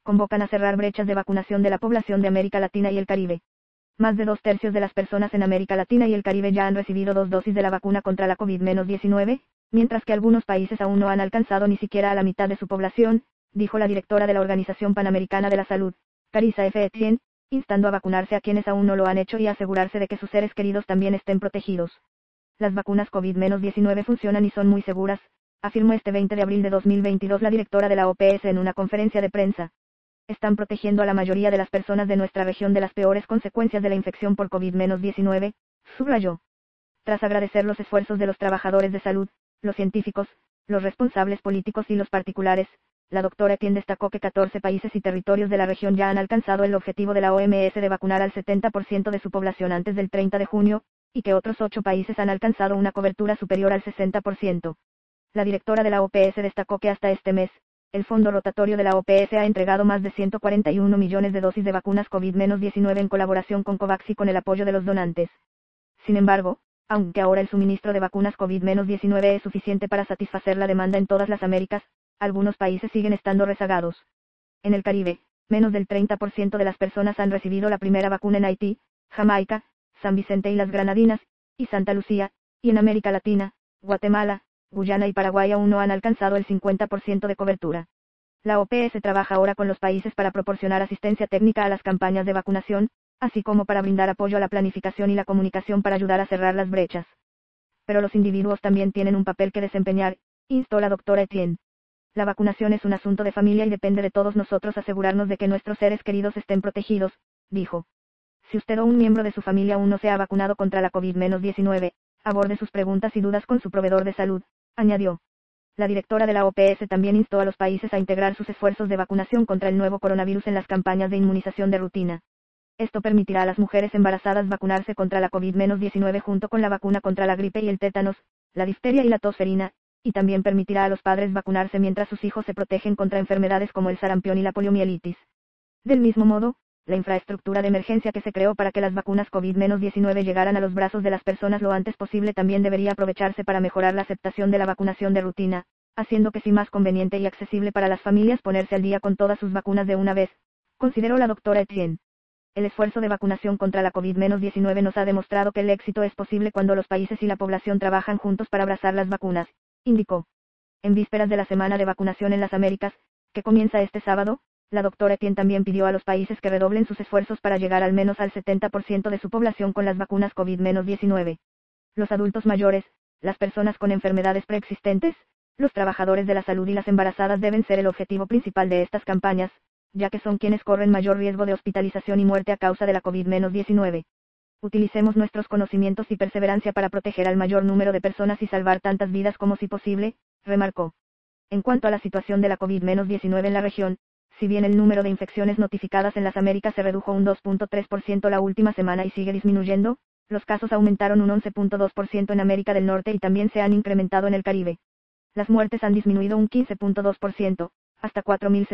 convocan a cerrar brechas de vacunación de la población de América Latina y el Caribe. Más de 2/3 de las personas en América Latina y el Caribe ya han recibido 2 dosis de la vacuna contra la COVID-19, mientras que algunos países aún no han alcanzado ni siquiera a la mitad de su población, dijo la directora de la Organización Panamericana de la Salud, Carissa F. Etienne, instando a vacunarse a quienes aún no lo han hecho y a asegurarse de que sus seres queridos también estén protegidos. Las vacunas COVID-19 funcionan y son muy seguras, afirmó este 20 de abril de 2022 la directora de la OPS en una conferencia de prensa. Están protegiendo a la mayoría de las personas de nuestra región de las peores consecuencias de la infección por COVID-19, subrayó. Tras agradecer los esfuerzos de los trabajadores de salud, los científicos, los responsables políticos y los particulares, la doctora Etienne destacó que 14 países y territorios de la región ya han alcanzado el objetivo de la OMS de vacunar al 70% de su población antes del 30 de junio, y que otros 8 países han alcanzado una cobertura superior al 60%. La directora de la OPS destacó que hasta este mes, el fondo rotatorio de la OPS ha entregado más de 141 millones de dosis de vacunas COVID-19 en colaboración con COVAX y con el apoyo de los donantes. Sin embargo, aunque ahora el suministro de vacunas COVID-19 es suficiente para satisfacer la demanda en todas las Américas, algunos países siguen estando rezagados. En el Caribe, menos del 30% de las personas han recibido la primera vacuna en Haití, Jamaica, San Vicente y las Granadinas, y Santa Lucía, y en América Latina, Guatemala, Guyana y Paraguay aún no han alcanzado el 50% de cobertura. La OPS trabaja ahora con los países para proporcionar asistencia técnica a las campañas de vacunación, así como para brindar apoyo a la planificación y la comunicación para ayudar a cerrar las brechas. Pero los individuos también tienen un papel que desempeñar, instó la doctora Etienne. La vacunación es un asunto de familia y depende de todos nosotros asegurarnos de que nuestros seres queridos estén protegidos, dijo. Si usted o un miembro de su familia aún no se ha vacunado contra la COVID-19, aborde sus preguntas y dudas con su proveedor de salud, añadió. La directora de la OPS también instó a los países a integrar sus esfuerzos de vacunación contra el nuevo coronavirus en las campañas de inmunización de rutina. Esto permitirá a las mujeres embarazadas vacunarse contra la COVID-19 junto con la vacuna contra la gripe y el tétanos, la difteria y la tosferina, y también permitirá a los padres vacunarse mientras sus hijos se protegen contra enfermedades como el sarampión y la poliomielitis. Del mismo modo, la infraestructura de emergencia que se creó para que las vacunas COVID-19 llegaran a los brazos de las personas lo antes posible también debería aprovecharse para mejorar la aceptación de la vacunación de rutina, haciendo que sea más conveniente y accesible para las familias ponerse al día con todas sus vacunas de una vez, consideró la doctora Etienne. El esfuerzo de vacunación contra la COVID-19 nos ha demostrado que el éxito es posible cuando los países y la población trabajan juntos para abrazar las vacunas, indicó. En vísperas de la semana de vacunación en las Américas, que comienza este sábado, la doctora Etienne también pidió a los países que redoblen sus esfuerzos para llegar al menos al 70% de su población con las vacunas COVID-19. Los adultos mayores, las personas con enfermedades preexistentes, los trabajadores de la salud y las embarazadas deben ser el objetivo principal de estas campañas, ya que son quienes corren mayor riesgo de hospitalización y muerte a causa de la COVID-19. Utilicemos nuestros conocimientos y perseverancia para proteger al mayor número de personas y salvar tantas vidas como si posible, remarcó. En cuanto a la situación de la COVID-19 en la región, si bien el número de infecciones notificadas en las Américas se redujo un 2.3% la última semana y sigue disminuyendo, los casos aumentaron un 11.2% en América del Norte y también se han incrementado en el Caribe. Las muertes han disminuido un 15.2%, hasta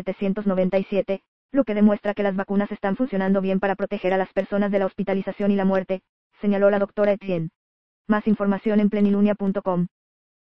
4.797, lo que demuestra que las vacunas están funcionando bien para proteger a las personas de la hospitalización y la muerte, señaló la doctora Etienne. Más información en plenilunia.com.